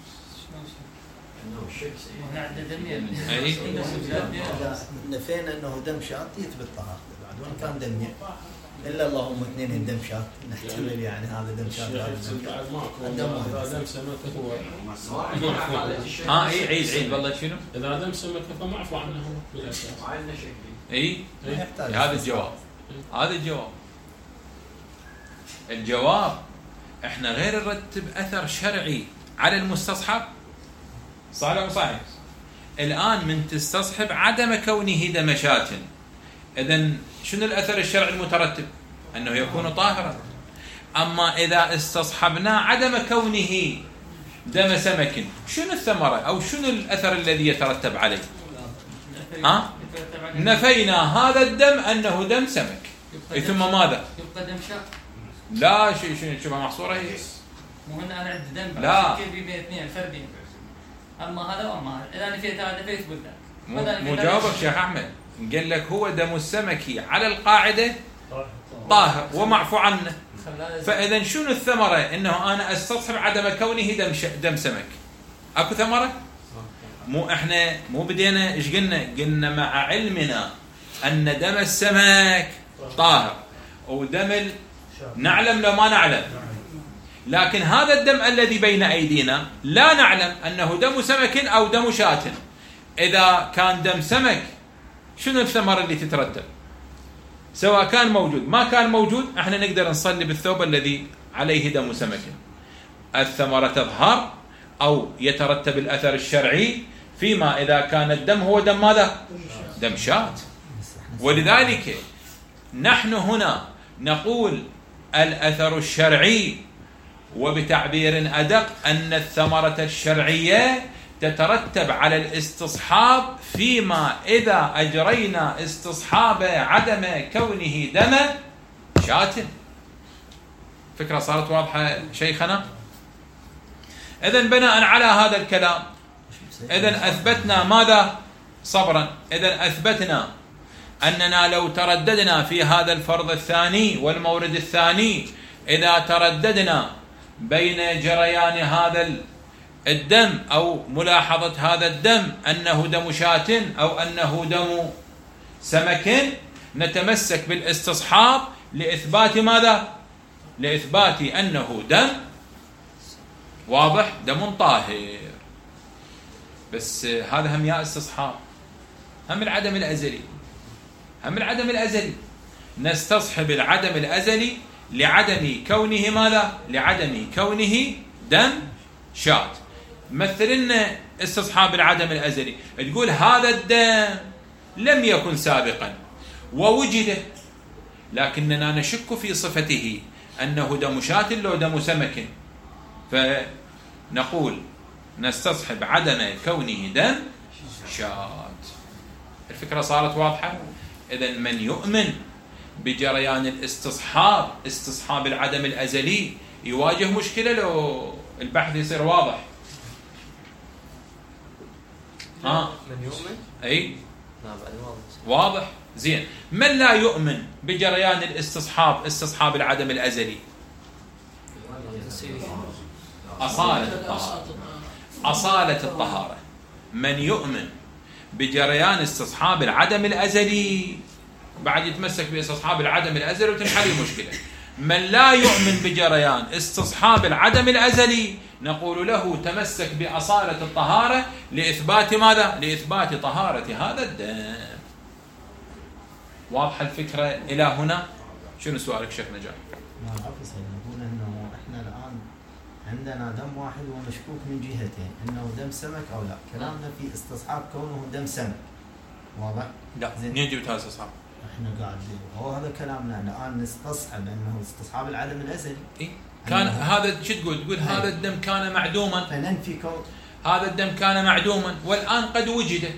نفينا أنه دم شاة يثبت طهارته بعد، وإن كان دم إلا اللهم اثنين الدم شاة نحتمل يعني هذا دم شاة هذا دم سمك هو
اه اي عيد عيد والله شنو؟
إذا دم سمك فمعفو عنه بالأساس.
اي هذا الجواب، هذا الجواب. الجواب احنا غير نرتب اثر شرعي على المستصحب، صح ولا مو صحيح؟ الان من تستصحب عدم كونه دم شاة، اذا شنو الاثر الشرعي المترتب؟ انه يكون طاهرا. اما اذا استصحبنا عدم كونه دم سمك، شنو الثمره او شنو الاثر الذي يترتب عليه؟ ها؟ نفينا هذا الدم انه دم سمك، ثم ماذا؟
يبقى دم شاة.
لا شيء شنو شبه محصوره هي.
مو هنا انا عندي دم
لا
كيف بين اثنين الفردين، اما هذا واما هذا، اذا نفيت هذا نفيت بالله.
مو جاوبك شيخ احمد، قال لك هو دم السمك على القاعده طاهر ومعفو عنه، فاذا شنو الثمره؟ انه انا استصحب عدم كونه دم ش... دم سمك. اكو ثمره؟ مو احنا مو بدينا ايش قلنا؟ قلنا مع علمنا ان دم السمك طاهر ودم ال... نعلم لو ما نعلم، لكن هذا الدم الذي بين ايدينا لا نعلم انه دم سمك او دم شاة. اذا كان دم سمك شنو الثمره اللي تترتب؟ سواء كان موجود ما كان موجود، احنا نقدر نصلي بالثوب الذي عليه دم سمك. الثمره تظهر او يترتب الاثر الشرعي فيما اذا كان الدم هو دم ماذا؟ دم شاة. ولذلك نحن هنا نقول الاثر الشرعي، وبتعبير ادق ان الثمره الشرعيه تترتب على الاستصحاب فيما إذا أجرينا استصحاب عدم كونه دم شاة. فكرة صارت واضحة شيخنا؟ إذن بناء على هذا الكلام إذن أثبتنا ماذا؟ صبرا. إذن أثبتنا أننا لو ترددنا في هذا الفرض الثاني والمورد الثاني، إذا ترددنا بين جريان هذا الدم أو ملاحظة هذا الدم أنه دم شاة أو أنه دم سمك، نتمسك بالاستصحاب لإثبات ماذا؟ لإثبات أنه دم واضح، دم طاهر. بس هذا هم يا استصحاب، هم العدم الأزلي، هم العدم الأزلي. نستصحب العدم الأزلي لعدم كونه ماذا؟ لعدم كونه دم شاة. مثل لنا استصحاب العدم الأزلي، تقول هذا الدم لم يكن سابقا ووجد، لكننا نشك في صفته أنه دم شاة لو دم سمك، فنقول نستصحب عدم كونه دم شاة. الفكرة صارت واضحة؟ إذن من يؤمن بجريان الاستصحاب، استصحاب العدم الأزلي، يواجه مشكلة لو البحث يصير واضح. ها
من يؤمن؟
أي
لا بعد
واضح. واضح زين. من لا يؤمن بجريان الاستصحاب، استصحاب العدم الأزلي، أصالة الطهارة، أصالة الطهارة. من يؤمن بجريان استصحاب العدم الأزلي بعد يتمسك باستصحاب العدم الأزلي وتنحل المشكلة. من لا يؤمن بجريان استصحاب العدم الأزلي نقول له تمسك بأصالة الطهارة لإثبات ماذا؟ لإثبات طهارة هذا الدم. واضحة الفكرة إلى هنا؟ شنو سؤالك شيخ نجاح؟
ما عفوا نقول إنه إحنا الآن عندنا دم واحد ومشكوك من جهتين، إنه دم سمك أو لا. كلامنا في استصحاب كونه دم سمك، واضح؟
لا منين جبت هذا الاستصحاب؟
احنا قاعدين هو هذا كلامنا الان نستصحب انه استصحاب العدم الازلي.
إيه؟ كان هذا شو تقول؟ تقول هذا الدم كان معدوما،
فننفي كون
هذا الدم كان معدوما والان قد وجد.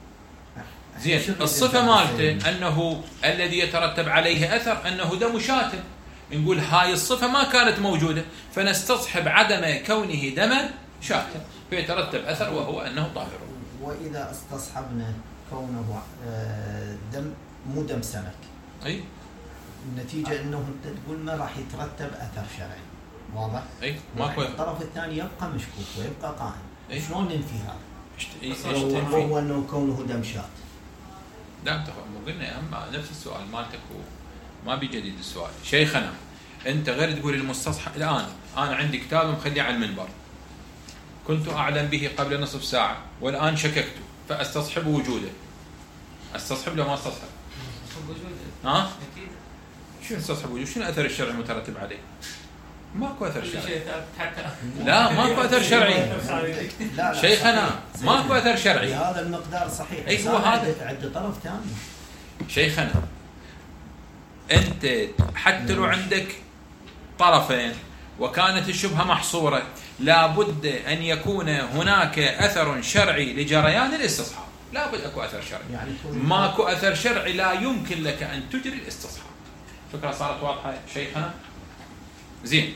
زين الصفه مالته انه الذي يترتب عليه اثر انه دم شاة، نقول هاي الصفه ما كانت موجوده فنستصحب عدم كونه دما شاة فيترتب اثر وهو انه طاهر.
واذا استصحبنا كونه دم مو دم سمك،
اي
النتيجه انه انت تقول ما راح يترتب اثر شرعي، واضح؟
اي ماكو.
الطرف الثاني يبقى مشكوك ويبقى قائم.
أي؟
شلون ننفي هذا؟
ايش
هو انه كونه دم شاة.
لا انت قلنا اما نفس السؤال مالتك وما بجديد السؤال. شيخنا انت غير تقول المستصحب. الان انا عندي كتاب مخليه على المنبر كنت اعلم به قبل نصف ساعه والان شككت فاستصحب وجوده. استصحب لو ما استصحب؟
استصحب وجوده.
ها؟
اكيد.
شنو استصحب وجوده؟ شنو الاثر الشرعي المترتب عليه؟ ماكو اثر شرعي.
حتى
لا ماكو اثر شرعي. شيخنا ماكو اثر شرعي.
هذا المقدار صحيح.
اي هو هذا
عند طرف ثاني.
شيخنا انت حتى لو عندك طرفين وكانت الشبهه محصوره لابد ان يكون هناك اثر شرعي لجريان الاستصحاب. لابد اكو اثر شرعي. يعني ماكو اثر شرعي لا يمكن لك ان تجري الاستصحاب. فكره صارت واضحه شيخنا؟ زين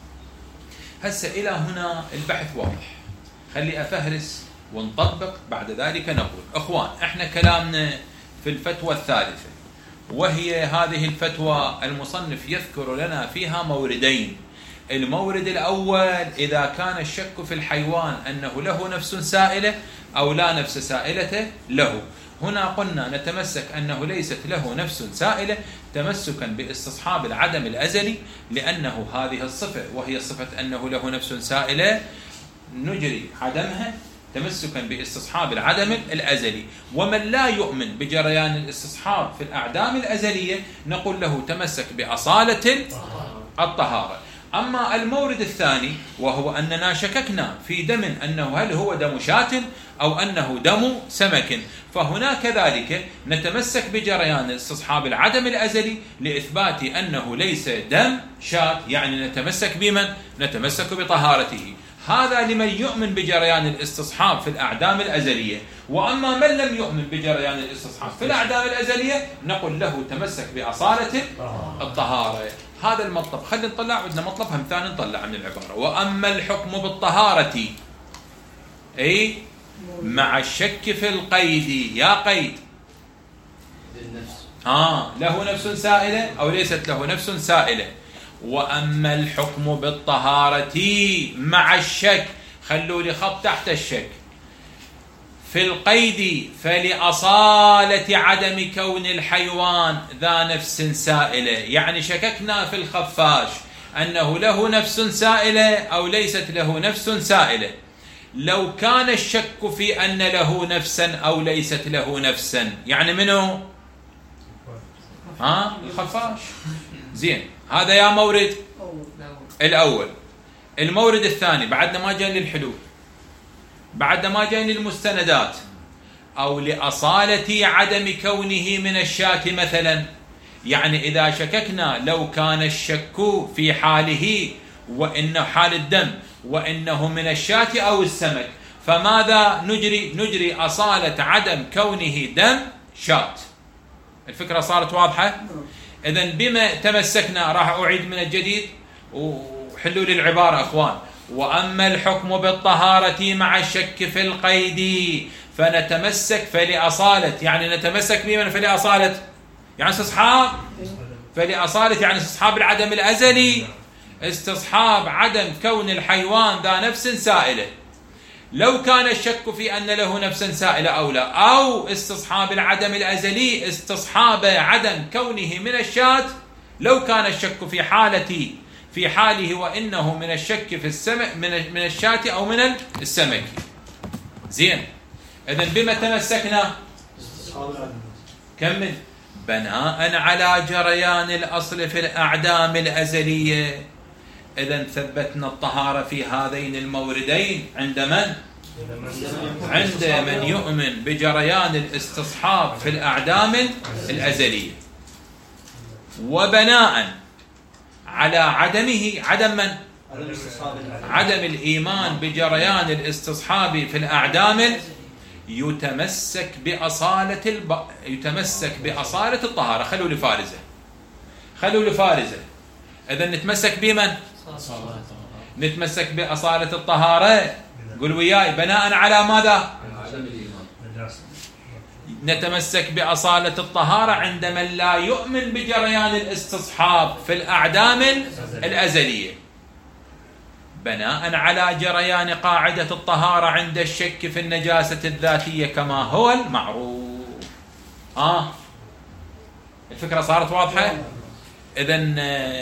هسه الى هنا البحث واضح. خلي افهرس ونطبق بعد ذلك نقول اخوان احنا كلامنا في الفتوى الثالثه وهي هذه الفتوى المصنف يذكر لنا فيها موردين. المورد الأول إذا كان الشك في الحيوان أنه له نفس سائلة أو لا نفس سائلة له. هنا قلنا نتمسك أنه ليست له نفس سائلة تمسكا باستصحاب العدم الأزلي لأنه هذه الصفة وهي صفة أنه له نفس سائلة نجري عدمها تمسكا باستصحاب العدم الأزلي. ومن لا يؤمن بجريان الاستصحاب في الأعدام الأزلية نقول له تمسك بأصالة الطهارة. أما المورد الثاني وهو أننا شككنا في دم أنه هل هو دم شاة أو أنه دم سمك فهنا كذلك نتمسك بجريان استصحاب العدم الأزلي لإثبات أنه ليس دم شاة، يعني نتمسك بمن؟ نتمسك بطهارته. هذا لمن يؤمن بجريان الاستصحاب في الأعدام الأزلية. وأما من لم يؤمن بجريان الاستصحاب في الأعدام الأزلية نقول له تمسك بأصالة الطهارة. هذا المطلب. خلينا نطلع عندنا مطلب هم ثاني نطلع من العبارة. وأما الحكم بالطهارة أي مع الشك في القيد. يا قيد آه له نفس سائلة أو ليست له نفس سائلة. وأما الحكم بالطهارة مع الشك خلوا لي خط تحت الشك في القيد فلأصالة عدم كون الحيوان ذا نفس سائلة. يعني شككنا في الخفاش أنه له نفس سائلة أو ليست له نفس سائلة. لو كان الشك في أن له نفسا أو ليست له نفسا يعني منه ها الخفاش. زين هذا يا مورد الأول. المورد الثاني بعدنا ما جاء للحلول بعد ما جاء للمستندات أو لأصالة عدم كونه من الشاة مثلا. يعني إذا شككنا لو كان الشك في حاله وإنه حال الدم وإنه من الشاة أو السمك فماذا نجري؟ نجري أصالة عدم كونه دم شاة. الفكرة صارت واضحة؟ إذن بما تمسكنا راح أعيد من الجديد وحلوا لي العبارة أخوان. وأما الحكم بالطهارة مع الشك في القيد فنتمسك فلأصالة يعني نتمسك بمن فلأصالة يعني استصحاب فلأصالة يعني استصحاب العدم الأزلي استصحاب عدم كون الحيوان ذا نفس سائلة. لو كان الشك في أن له نفسا سائلة أو لا أو استصحاب العدم الأزلي استصحاب عدم كونه من الشاة لو كان الشك في حالة في حاله وإنه من الشك في السمك من من الشاة أو من السمك. زين إذن بما تمسكنا كمل بناء على جريان الأصل في الأعدام الأزلية. إذن ثبتنا الطهارة في هذين الموردين عند من؟ عند من يؤمن بجريان الاستصحاب في الأعدام الأزلية. وبناء على عدمه، عدم من؟ عدم الإيمان بجريان الاستصحاب في الأعدام، يتمسك بأصالة الب... يتمسك بأصالة الطهارة. خلوا لي فارزة، خلوا لي فارزة. إذا نتمسك بمن؟ نتمسك بأصالة الطهارة. قل وياي، بناء على ماذا؟ نتمسك بأصالة الطهارة عند من لا يؤمن بجريان الاستصحاب في الأعدام الأزلية، بناء على جريان قاعدة الطهارة عند الشك في النجاسة الذاتية كما هو المعروف. آه الفكرة صارت واضحة؟ إذن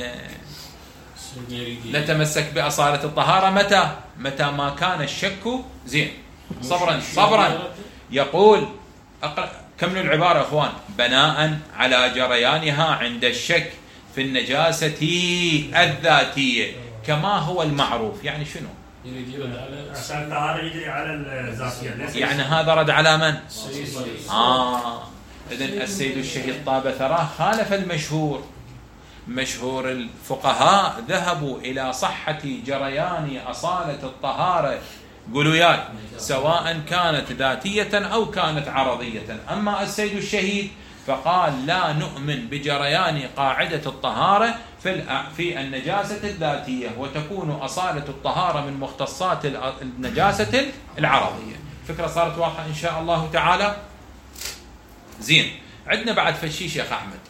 نتمسك بأصالة الطهارة متى؟ متى ما كان الشك زين. صبرا صبرا. يقول أقرأ، كملوا العبارة أخوان. بناء على جريانها عند الشك في النجاسة الذاتية كما هو المعروف. يعني شنو؟
عشان الطهارة يجري على الذاتية.
يعني هذا رد على من؟ آه إذن السيد الشهيد طاب ثراه خالف المشهور. مشهور الفقهاء ذهبوا إلى صحة جريان أصالة الطهارة، قولوا ياي، سواء كانت ذاتية أو كانت عرضية. أما السيد الشهيد فقال لا نؤمن بجريان قاعدة الطهارة في في النجاسة الذاتية، وتكون أصالة الطهارة من مختصات النجاسة العرضية. فكرة صارت واضحة إن شاء الله تعالى. زين، عندنا بعد فشي شيخ أحمد.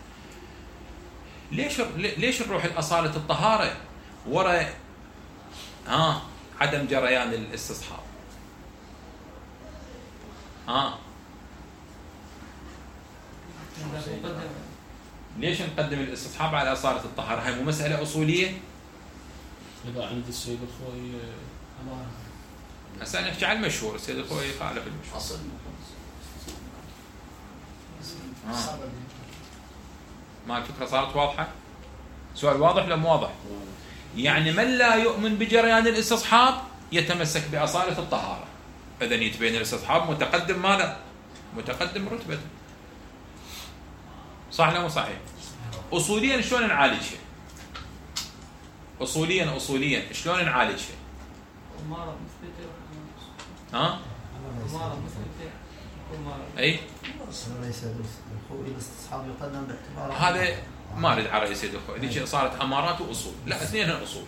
ليش ليش نروح لأصالة الطهارة ورا ها عدم جريان الاستصحاب؟ ها ليش نقدم الاستصحاب على أصالة الطهارة؟ هاي مو مسألة أصولية؟
إذا عند السيد الخوي
هسه نحكي عن المشهور. السيد الخوي خالف المشهور.
أصل
آه. ما الفكرة صارت واضحة؟ سؤال واضح ولا مو واضح؟ يعني من لا يؤمن بجريان الاستصحاب يتمسك بأصالة الطهارة. إذن يتبين الاستصحاب متقدم ماذا؟ متقدم رتبة. صح ولا مو صحيح؟ أصوليا شلون نعالجها؟ أصوليا أصوليا شلون نعالجها؟ ها؟ أي؟
الاستصحاب يقدم باعتبار
هذا ما اريد على رئيس يد اخوي، هذيك صارت امارات واصول. لا اثنينها اصول.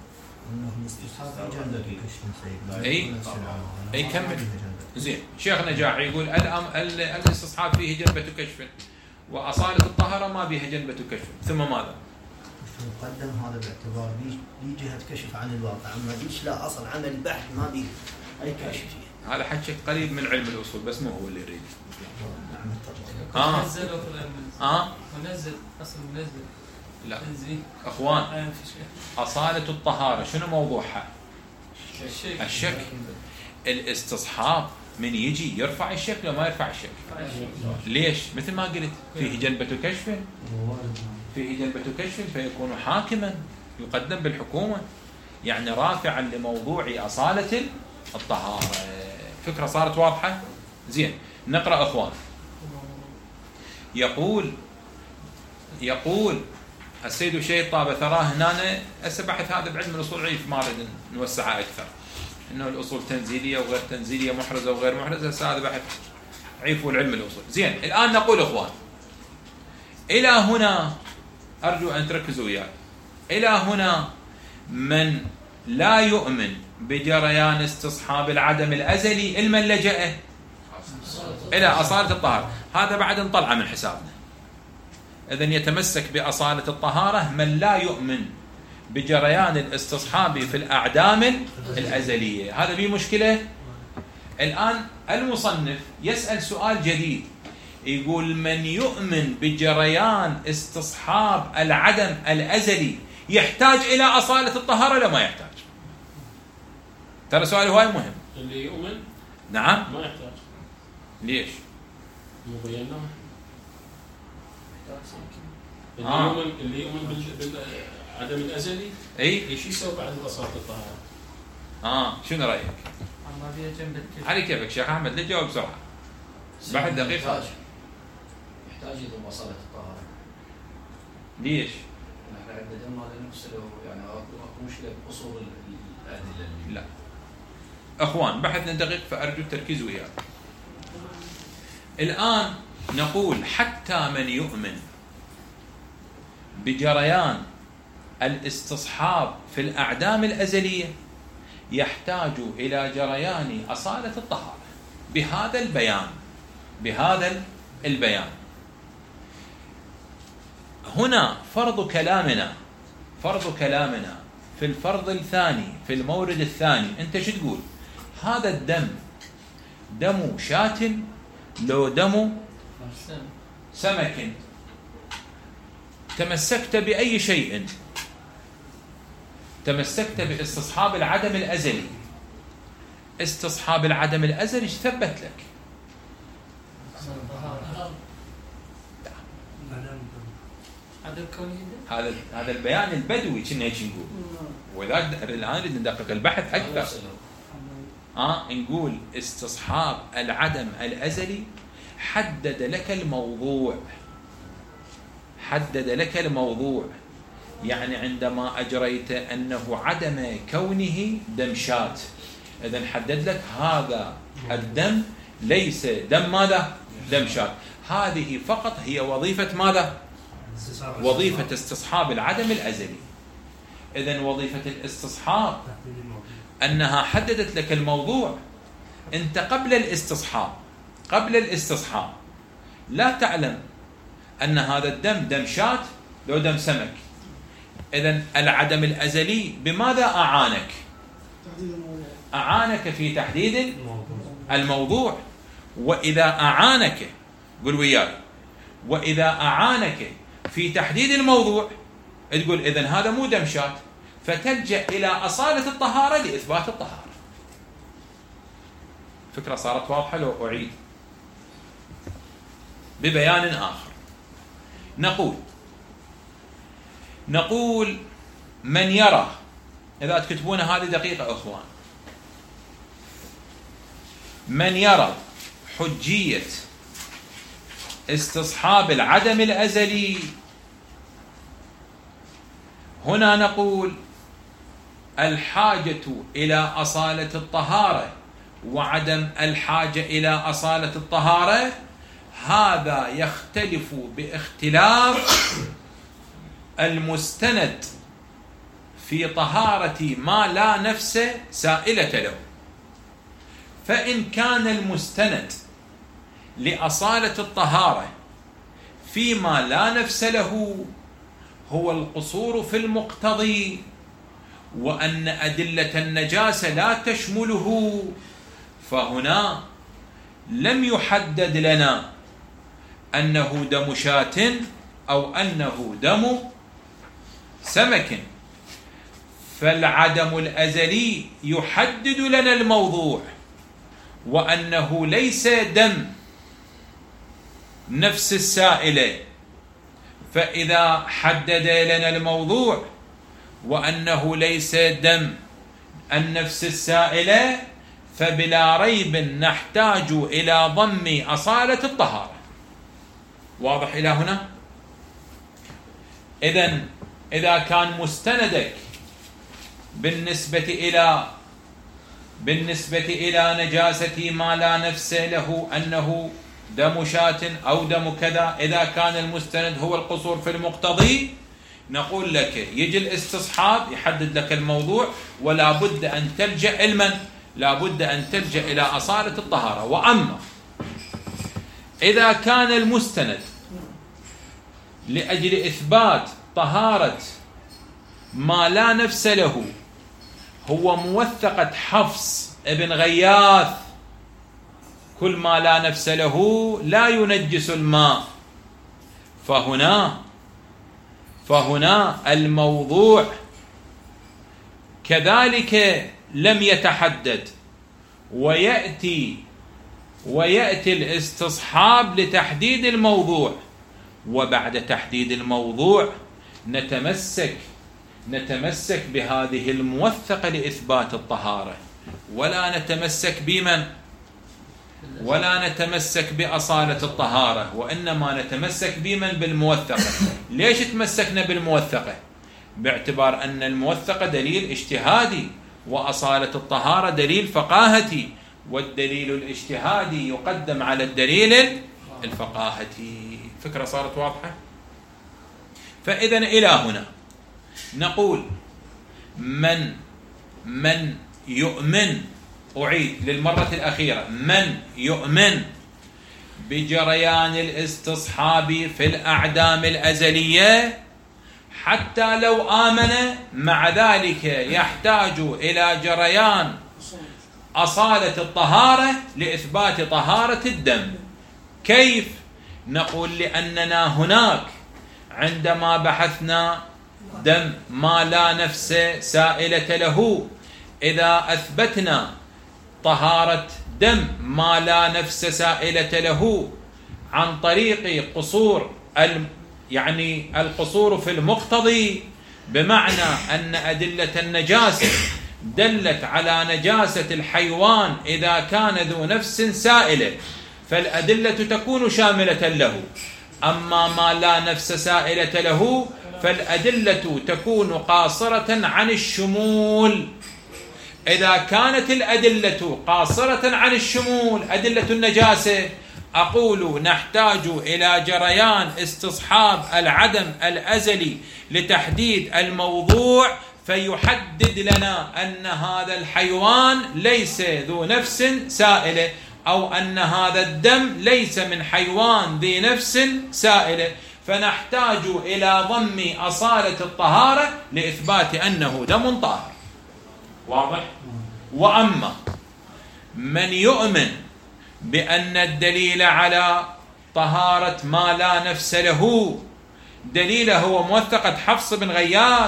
اي اي كمل. زين، شيخ نجاحي يقول الأم... الاستصحاب فيه جنبة كشف، واصالة الطهارة ما بيها جنبة كشف، ثم ماذا؟
يقدم هذا باعتبار بي جهة كشف عن الواقع، اما ليش لا اصل عمل بحث ما بيه اي كشف.
هذا حكي قريب من علم الاصول بس مو هو اللي يريد.
اه
اه
منزل اصل منزل.
لا اخوان، اصالة الطهارة شنو موضوعها؟
الشك.
الشك. الاستصحاب من يجي يرفع الشك ولا ما يرفع الشك؟ ليش؟ مثل ما قلت فيه جنبة كشف، فيه جنبة كشف فيكون حاكما يقدم بالحكومة، يعني رافعا لموضوع أصالة الطهارة. فكرة صارت واضحة؟ زين، نقرأ أخوان. يقول يقول السيد الشهيد طاب ثراه هنا. هسه بحث هذا بعلم الأصول عيف، ما أريد نوسعه أكثر، إنه الأصول تنزيلية وغير تنزيلية، محرزة وغير محرزة. هسه هذا بحث عيف والعلم الأصول. زين، الآن نقول أخوان، إلى هنا أرجو أن تركزوا وياي. إلى هنا من لا يؤمن بجريان استصحاب العدم الأزلي المن لجأه إلى أصالة الطهارة، هذا بعد نطلعه من حسابنا. إذن يتمسك بأصالة الطهارة من لا يؤمن بجريان الاستصحاب في الأعدام الأزلية. هذا بيه مشكلة. الآن المصنف يسأل سؤال جديد، يقول من يؤمن بجريان استصحاب العدم الأزلي يحتاج إلى أصالة الطهارة ولا ما يحتاج؟ ترى سؤال هواي مهم.
اللي يؤمن
نعم
ما يحتاج.
ليش؟
مو بيناه. اللي
آه.
يؤمن اللي يؤمن بالعدم الأزلي
اي
ايش يسوي بعد أصالة الطهارة؟
اه شنو رايك؟
ما فيها جنب الكشف.
علي كيفك شيخ احمد، ليه جاوب بسرعه؟ بعد دقيقه.
يحتاج يحتاج إلى أصالة الطهارة.
ليش؟
احنا عندنا دم هذا نفسه يعني اكو مشكله باصول الادله.
لا اخوان بحثنا دقيق فارجو التركيز وياك. الان نقول حتى من يؤمن بجريان الاستصحاب في الاعدام الازليه يحتاج الى جريان اصاله الطهاره بهذا البيان بهذا البيان. هنا فرض كلامنا فرض كلامنا في الفرض الثاني في المورد الثاني، انت شو تقول؟ هذا الدم دم شاة لو دم سمك، تمسكت بأي شيء، تمسكت باستصحاب العدم الأزلي، استصحاب العدم الأزلي ثبت لك هذا هذا البيان البدوي كنا هيك نقول. وذاك الان نريد ندقق البحث اكثر. اه نقول استصحاب العدم الازلي حدد لك الموضوع، حدد لك الموضوع يعني عندما اجريت انه عدم كونه دم شاة، اذا حدد لك هذا الدم ليس دم ماذا؟ دم شاة. هذه فقط هي وظيفة ماذا؟ وظيفة استصحاب العدم الأزلي. إذن وظيفة الاستصحاب أنها حددت لك الموضوع. أنت قبل الاستصحاب قبل الاستصحاب لا تعلم أن هذا الدم دم شاة لو دم سمك. إذن العدم الأزلي بماذا أعانك؟ أعانك في تحديد الموضوع. وإذا أعانك قل وياي وإذا أعانك في تحديد الموضوع تقول إذن هذا مو دم شاة، فتلجأ إلى أصالة الطهارة لإثبات الطهارة. فكرة صارت واضحة لو أعيد ببيان آخر. نقول نقول من يرى، إذا تكتبون هذه دقيقة أخوان، من يرى حجية استصحاب العدم الأزلي، هنا نقول الحاجة إلى أصالة الطهارة وعدم الحاجة إلى أصالة الطهارة هذا يختلف باختلاف المستند في طهارة ما لا نفس سائلة له. فإن كان المستند لأصالة الطهارة فيما لا نفس له هو القصور في المقتضي وأن أدلة النجاسة لا تشمله، فهنا لم يحدد لنا أنه دم شاة أو أنه دم سمك، فالعدم الأزلي يحدد لنا الموضوع وأنه ليس دم نفس السائلة. فإذا حدد لنا الموضوع وأنه ليس دم النفس السائلة فبلا ريب نحتاج إلى ضم أصالة الطهارة. واضح إلى هنا؟ إذن إذا كان مستندك بالنسبة إلى بالنسبة إلى نجاسة ما لا نفس له أنه دم شاة أو دم كذا، إذا كان المستند هو القصور في المقتضي نقول لك يجي الاستصحاب يحدد لك الموضوع ولا بد أن تلجأ علما لا بد أن تلجأ إلى أصالة الطهارة. وأما إذا كان المستند لأجل إثبات طهارة ما لا نفس له هو موثقة حفص ابن غياث، كل ما لا نفس له لا ينجس الماء، فهنا فهنا الموضوع كذلك لم يتحدد، ويأتي ويأتي الاستصحاب لتحديد الموضوع، وبعد تحديد الموضوع نتمسك نتمسك بهذه الموثقة لإثبات الطهارة، ولا نتمسك بمن ولا نتمسك بأصالة الطهارة، وإنما نتمسك بمن؟ بالموثقة. ليش تمسكنا بالموثقة؟ باعتبار أن الموثقة دليل اجتهادي، وأصالة الطهارة دليل فقاهتي، والدليل الاجتهادي يقدم على الدليل الفقاهتي. فكرة صارت واضحة؟ فإذا إلى هنا نقول من من يؤمن، أعيد للمرة الأخيرة، من يؤمن بجريان الاستصحاب في الأعدام الأزلية حتى لو آمن مع ذلك يحتاج إلى جريان أصالة الطهارة لإثبات طهارة الدم. كيف؟ نقول لأننا هناك عندما بحثنا دم ما لا نفس سائلة له، إذا أثبتنا طهارة دم ما لا نفس سائلة له عن طريق قصور يعني القصور في المقتضي، بمعنى أن أدلة النجاسة دلت على نجاسة الحيوان إذا كان ذو نفس سائلة، فالأدلة تكون شاملة له. أما ما لا نفس سائلة له فالأدلة تكون قاصرة عن الشمول. إذا كانت الأدلة قاصرة عن الشمول أدلة النجاسة، أقول نحتاج إلى جريان استصحاب العدم الأزلي لتحديد الموضوع، فيحدد لنا أن هذا الحيوان ليس ذو نفس سائلة، أو أن هذا الدم ليس من حيوان ذي نفس سائلة، فنحتاج إلى ضم أصالة الطهارة لإثبات أنه دم طاهر. واضح؟ وأما من يؤمن بأن الدليل على طهارة ما لا نفس له دليله هو موثقة حفص بن غياث،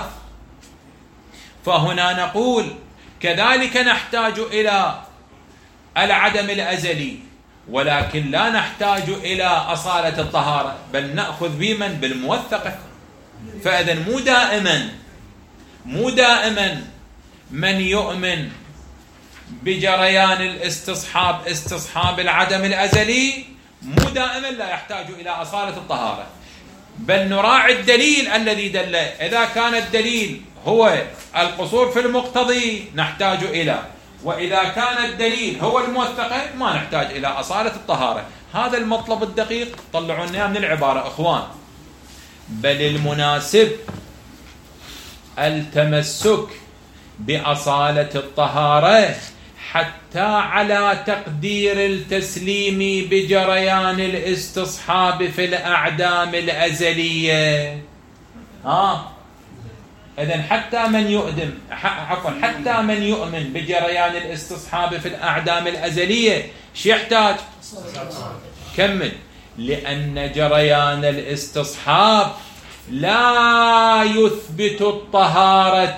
فهنا نقول كذلك نحتاج إلى العدم الأزلي، ولكن لا نحتاج إلى أصالة الطهارة، بل نأخذ بمن؟ بالموثقة. فإذا مو دائما مو دائما من يؤمن بجريان الاستصحاب استصحاب العدم الأزلي مو دائما لا يحتاج إلى أصالة الطهارة، بل نراعي الدليل الذي دل. إذا كان الدليل هو القصور في المقتضي نحتاج إلى، وإذا كان الدليل هو الموثقة ما نحتاج إلى أصالة الطهارة. هذا المطلب الدقيق طلعونا من العبارة إخوان. بل المناسب التمسك بأصالة الطهارة حتى على تقدير التسليم بجريان الاستصحاب في الأعدام الأزلية. ها إذن حتى من يؤدم عفوا حتى من يؤمن بجريان الاستصحاب في الأعدام الأزلية شو يحتاج؟ كمل. لأن جريان الاستصحاب لا يثبت الطهارة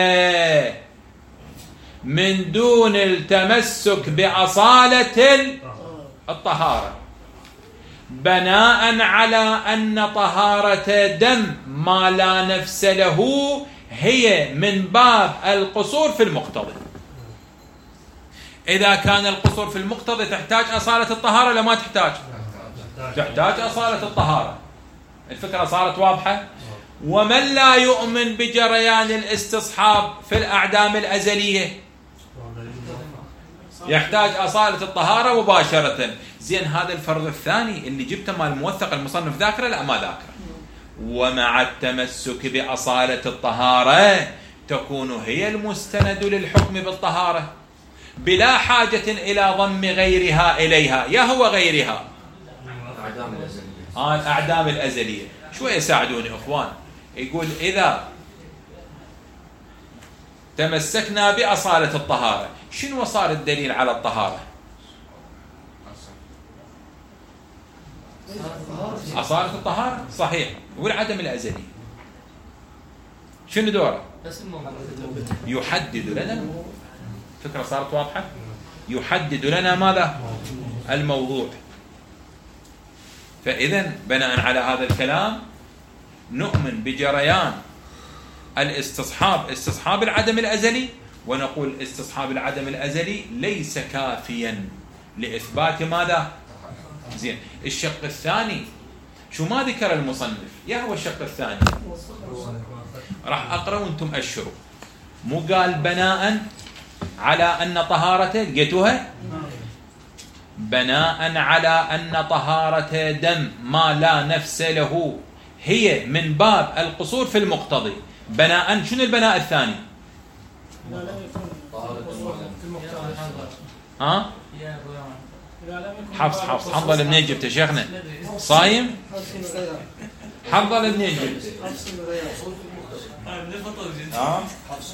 من دون التمسك بأصالة الطهارة، بناء على أن طهارة دم ما لا نفس له هي من باب القصور في المقتضى. إذا كان القصور في المقتضى تحتاج أصالة الطهارة لما تحتاج؟ تحتاج أصالة الطهارة. الفكرة صارت واضحة؟ ومن لا يؤمن بجريان الاستصحاب في الأعدام الأزلية يحتاج أصالة الطهارة مباشرة. زين هذا الفرض الثاني اللي جبته مال الموثق المصنف ذاكره؟ لا ما ذاكره. ومع التمسك بأصالة الطهارة تكون هي المستند للحكم بالطهارة بلا حاجة إلى ضم غيرها إليها. يا هو غيرها آه الأعدام الأزلية. شوية ساعدوني أخوان. يقول إذا تمسكنا بأصالة الطهارة شنو صار الدليل على الطهارة؟ أصالة الطهارة صحيح، والعدم الأزلي شنو دوره؟ يحدد لنا. فكرة صارت واضحة؟ يحدد لنا ماذا؟ الموضوع. فإذا بناء على هذا الكلام نؤمن بجريان الاستصحاب استصحاب العدم الأزلي، ونقول استصحاب العدم الأزلي ليس كافيا لإثبات ماذا؟ زين. الشق الثاني شو ما ذكر المصنف؟ يا هو الشق الثاني راح أقرأ وأنتم أشروا. مو قال بناء على أن طهارته، لقيتوها؟ بناء على أن طهارة دم ما لا نفس له هي من باب القصور في المقتضي. بناء شنو البناء الثاني؟ ها؟ حفص حفص حنظل منين جبته شيخنا؟ صايم؟ حنظل منين جبته؟ ها؟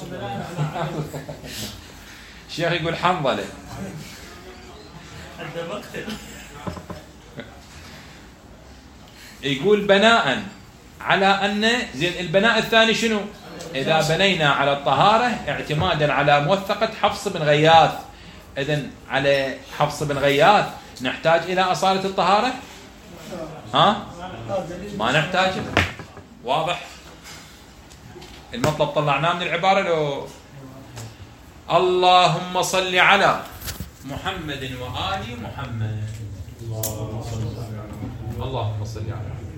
الشيخ يقول حنظله. يقول بناء على أن زين. البناء الثاني شنو؟ إذا بنينا على الطهارة اعتمادا على موثقة حفص بن غياث، إذن على حفص بن غياث نحتاج إلى أصالة الطهارة؟ ها؟ ما نحتاج. واضح؟ المطلب طلعناه من العبارة لو. اللهم صل على محمد وآل محمد. اللهم صل على